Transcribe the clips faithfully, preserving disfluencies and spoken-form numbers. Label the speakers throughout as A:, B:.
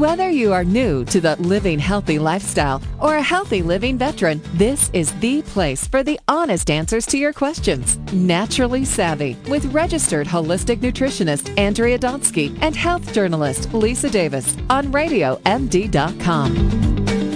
A: Whether you are new to the living healthy lifestyle or a healthy living veteran, this is the place for the honest answers to your questions. Naturally Savvy with registered holistic nutritionist Andrea Donsky and health journalist Lisa Davis on radio m d dot com.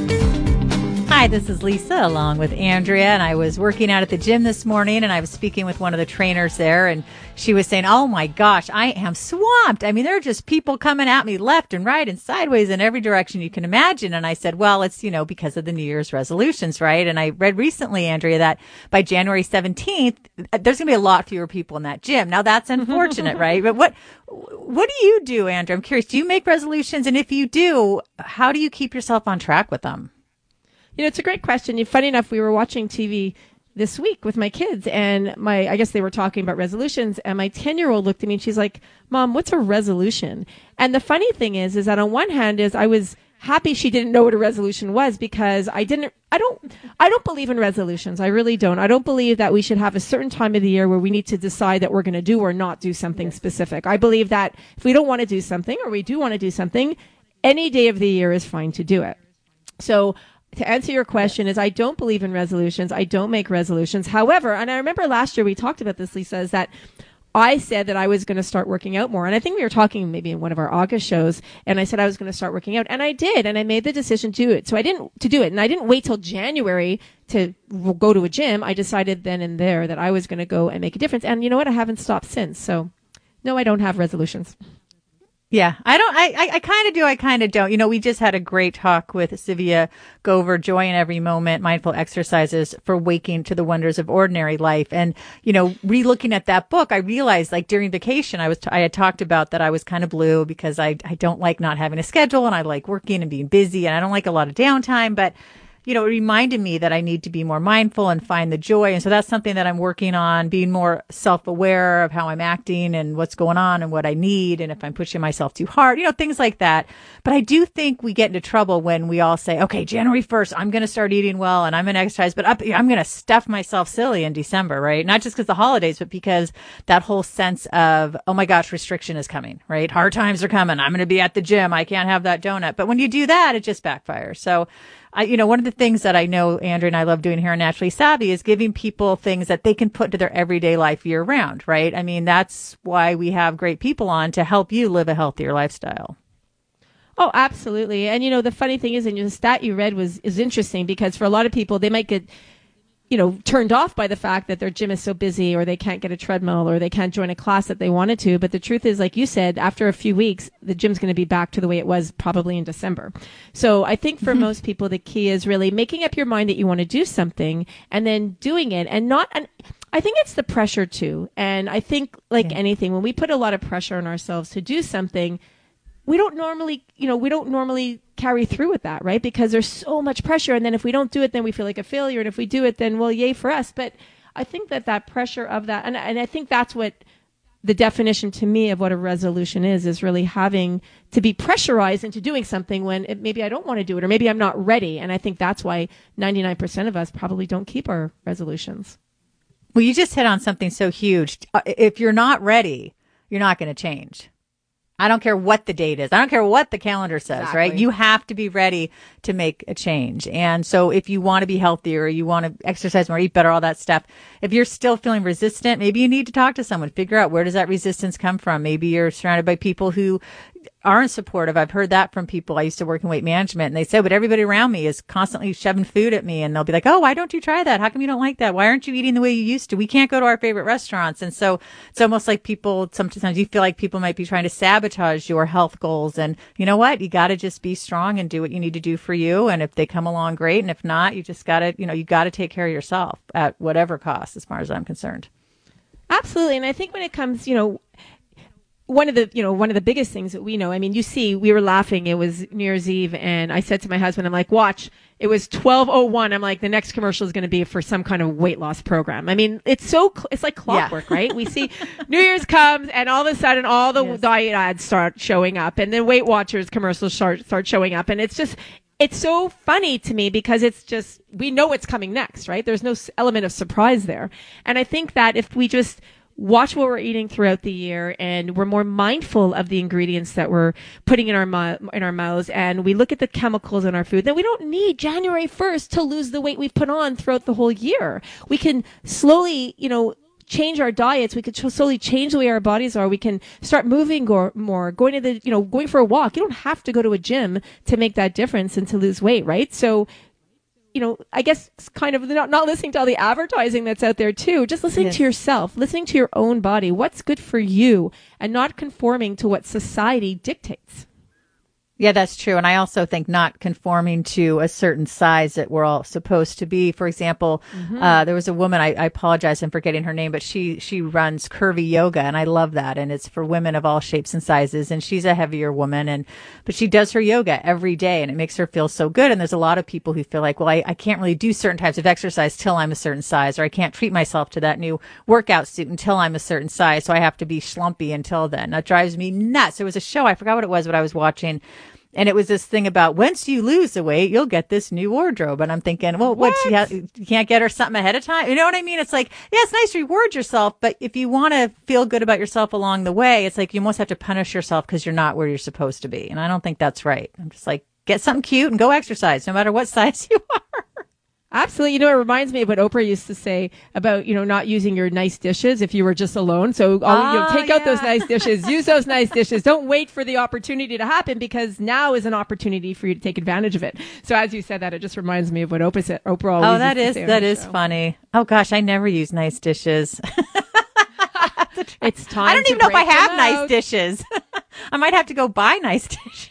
B: Hi, this is Lisa along with Andrea, and I was working out at the gym this morning, and I was speaking with one of the trainers there, and she was saying, oh my gosh, I am swamped. I mean, there are just people coming at me left and right and sideways in every direction you can imagine. And I said, well, it's, you know, because of the New Year's resolutions, right? And I read recently, Andrea, that by January seventeenth, there's going to be a lot fewer people in that gym. Now, that's unfortunate, right? But what what do you do, Andrea? I'm curious. Do you make resolutions? And if you do, how do you keep yourself on track with them?
C: You know, it's a great question. Funny enough, we were watching T V this week with my kids, and my, I guess they were talking about resolutions, and my ten-year-old looked at me and she's like, Mom, what's a resolution? And the funny thing is, is that on one hand is I was happy she didn't know what a resolution was, because I didn't, I don't, I don't believe in resolutions. I really don't. I don't believe that we should have a certain time of the year where we need to decide that we're going to do or not do something specific. I believe that if we don't want to do something, or we do want to do something, any day of the year is fine to do it. So, to answer your question is I don't believe in resolutions. I don't make resolutions. However, and I remember last year we talked about this, Lisa, is that I said that I was going to start working out more. And I think we were talking maybe in one of our August shows, and I said I was going to start working out, and I did. And I made the decision to do it. So I didn't, to do it. And I didn't wait till January to go to a gym. I decided then and there that I was going to go and make a difference. And you know what? I haven't stopped since. So no, I don't have resolutions.
B: Yeah, I don't, I, I, I kind of do, I kind of don't. You know, we just had a great talk with Sivia Gover, Joy in Every Moment, Mindful Exercises for Waking to the Wonders of Ordinary Life. And, you know, re-looking at that book, I realized, like, during vacation, I was, t- I had talked about that I was kind of blue because I, I don't like not having a schedule, and I like working and being busy, and I don't like a lot of downtime, but you know, it reminded me that I need to be more mindful and find the joy. And so that's something that I'm working on, being more self-aware of how I'm acting and what's going on and what I need. And if I'm pushing myself too hard, you know, things like that. But I do think we get into trouble when we all say, okay, January first, I'm going to start eating well and I'm going to exercise, but up, I'm going to stuff myself silly in December, right? Not just because the holidays, but because that whole sense of, oh my gosh, restriction is coming, right? Hard times are coming. I'm going to be at the gym. I can't have that donut. But when you do that, it just backfires. So I, you know, one of the things that I know Andrea and I love doing here on Naturally Savvy is giving people things that they can put to their everyday life year round, right? I mean, that's why we have great people on to help you live a healthier lifestyle.
C: Oh, absolutely. And, you know, the funny thing is, and the stat you read was is interesting, because for a lot of people, they might get, you know, turned off by the fact that their gym is so busy, or they can't get a treadmill, or they can't join a class that they wanted to. But the truth is, like you said, after a few weeks, the gym's going to be back to the way it was probably in December. So I think for most people, the key is really making up your mind that you want to do something and then doing it, and not, and I think it's the pressure too. And I think like yeah. anything, when we put a lot of pressure on ourselves to do something, we don't normally, you know, we don't normally carry through with that, right? Because there's so much pressure. And then if we don't do it, then we feel like a failure. And if we do it, then, well, yay for us. But I think that that pressure of that, and, and I think that's what the definition to me of what a resolution is, is really having to be pressurized into doing something when it, maybe I don't want to do it, or maybe I'm not ready. And I think that's why ninety-nine percent of us probably don't keep our resolutions.
B: Well, you just hit on something so huge. If you're not ready, you're not going to change. I don't care what the date is. I don't care what the calendar says, exactly. Right? You have to be ready to make a change. And so if you want to be healthier, you want to exercise more, eat better, all that stuff, if you're still feeling resistant, maybe you need to talk to someone, figure out where does that resistance come from. Maybe you're surrounded by people who aren't supportive. I've heard that from people. I used to work in weight management, and they said, but everybody around me is constantly shoving food at me, and they'll be like, oh, why don't you try that? How come you don't like that? Why aren't you eating the way you used to? We can't go to our favorite restaurants. And so it's almost like people, sometimes you feel like people might be trying to sabotage your health goals. And you know what? You got to just be strong and do what you need to do for you. And if they come along, great. And if not, you just got to, you know, you got to take care of yourself at whatever cost, as far as I'm concerned.
C: Absolutely. And I think when it comes, you know, One of the, you know, one of the biggest things that we know, I mean, you see, we were laughing. It was New Year's Eve, and I said to my husband, I'm like, watch, it was twelve oh one. I'm like, the next commercial is going to be for some kind of weight loss program. I mean, it's so, it's like clockwork, yeah. Right? We see New Year's comes, and all of a sudden, all the yes. diet ads start showing up, and then Weight Watchers commercials start, start showing up. And it's just, it's so funny to me because it's just, we know what's coming next, right? There's no element of surprise there. And I think that if we just, watch what we're eating throughout the year, and we're more mindful of the ingredients that we're putting in our mu- in our mouths, and we look at the chemicals in our food, then we don't need January first to lose the weight we've put on throughout the whole year. We can slowly, you know, change our diets. We could slowly change the way our bodies are. We can start moving go- more, going to the, you know, going for a walk. You don't have to go to a gym to make that difference and to lose weight, right? So, you know, I guess it's kind of not, not listening to all the advertising that's out there too, just listening
B: Yes.
C: to yourself, listening to your own body, what's good for you, and not conforming to what society dictates.
B: Yeah, that's true. And I also think not conforming to a certain size that we're all supposed to be. For example, mm-hmm. uh, there was a woman, I, I apologize, I'm forgetting her name, but she, she runs curvy yoga, and I love that. And it's for women of all shapes and sizes. And she's a heavier woman, and, but she does her yoga every day, and it makes her feel so good. And there's a lot of people who feel like, well, I, I can't really do certain types of exercise till I'm a certain size, or I can't treat myself to that new workout suit until I'm a certain size. So I have to be schlumpy until then. That drives me nuts. There was a show, I forgot what it was, but I was watching. And it was this thing about once you lose the weight, you'll get this new wardrobe. And I'm thinking, well, what? what you, ha- you can't get her something ahead of time? You know what I mean? It's like, yeah, it's nice to reward yourself. But if you want to feel good about yourself along the way, it's like you almost have to punish yourself because you're not where you're supposed to be. And I don't think that's right. I'm just like, get something cute and go exercise no matter what size you are.
C: Absolutely. You know, it reminds me of what Oprah used to say about, you know, not using your nice dishes if you were just alone. So oh, you know, take yeah. out those nice dishes, use those nice dishes. Don't wait for the opportunity to happen, because now is an opportunity for you to take advantage of it. So as you said that, it just reminds me of what Oprah said. Oprah always
B: Oh, that
C: used
B: is,
C: to say
B: that is show. funny. Oh gosh, I never use nice dishes.
C: It's time
B: I don't
C: to
B: even know if I have
C: out.
B: nice dishes. I might have to go buy nice dishes.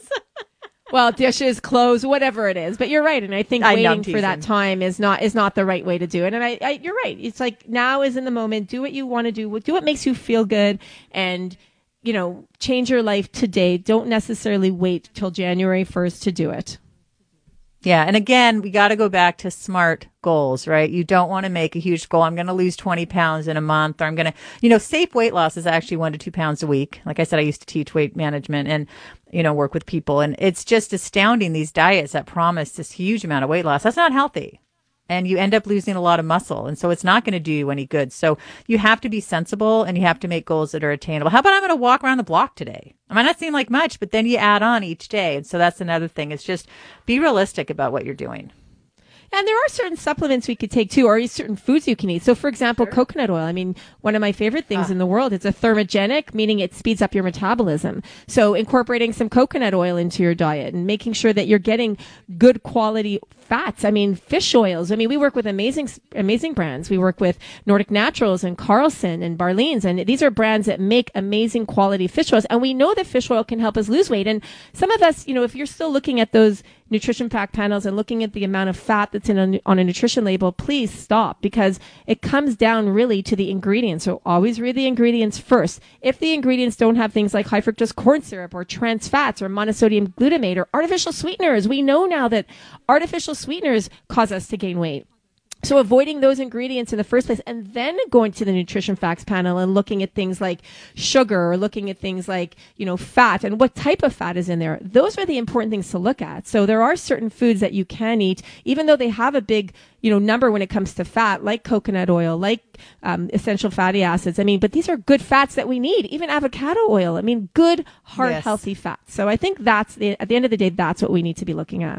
C: Well, dishes, clothes, whatever it is. But you're right. And I think
B: I
C: waiting for that time is not is not the right way to do it. And I, I you're right. It's like now is in the moment. Do what you want to do. Do what makes you feel good. And, you know, change your life today. Don't necessarily wait till January first to do it.
B: Yeah. And again, we got to go back to SMART goals, right? You don't want to make a huge goal. I'm going to lose twenty pounds in a month, or I'm going to, you know, safe weight loss is actually one to two pounds a week. Like I said, I used to teach weight management and, you know, work with people. And it's just astounding, these diets that promise this huge amount of weight loss. That's not healthy. And you end up losing a lot of muscle. And so it's not going to do you any good. So you have to be sensible, and you have to make goals that are attainable. How about I'm going to walk around the block today? It might not seem like much, but then you add on each day. And so that's another thing. It's just be realistic about what you're doing.
C: And there are certain supplements we could take too, or certain foods you can eat. So for example, sure. coconut oil. I mean, one of my favorite things ah. in the world, it's a thermogenic, meaning it speeds up your metabolism. So incorporating some coconut oil into your diet and making sure that you're getting good quality fats. I mean, fish oils. I mean, we work with amazing, amazing brands. We work with Nordic Naturals and Carlson and Barleans. And these are brands that make amazing quality fish oils. And we know that fish oil can help us lose weight. And some of us, you know, if you're still looking at those nutrition fact panels and looking at the amount of fat that's in a, on a nutrition label, please stop, because it comes down really to the ingredients. So always read the ingredients first. If the ingredients don't have things like high fructose corn syrup or trans fats or monosodium glutamate or artificial sweeteners, we know now that artificial sweeteners cause us to gain weight. So avoiding those ingredients in the first place, and then going to the nutrition facts panel and looking at things like sugar, or looking at things like, you know, fat and what type of fat is in there. Those are the important things to look at. So there are certain foods that you can eat, even though they have a big, you know, number when it comes to fat, like coconut oil, like um, essential fatty acids. I mean, but these are good fats that we need. Even avocado oil. I mean, good, heart yes. healthy fats. So I think that's the, at the end of the day, that's what we need to be looking at.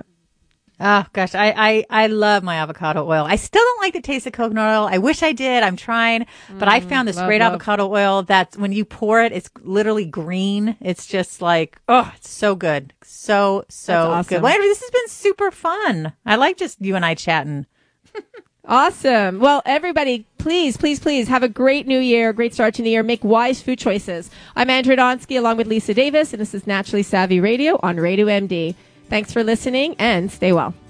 B: Oh gosh, I, I, I love my avocado oil. I still don't like the taste of coconut oil. I wish I did. I'm trying, but mm, I found this love, great love. avocado oil that when you pour it, it's literally green. It's just like, oh, it's so good. So, so
C: awesome.
B: good. Well, this has been super fun. I like just you and I chatting.
C: Awesome. Well, everybody, please, please, please have a great new year, great start to the year. Make wise food choices. I'm Andrea Donsky along with Lisa Davis, and this is Naturally Savvy Radio on Radio M D. Thanks for listening, and stay well.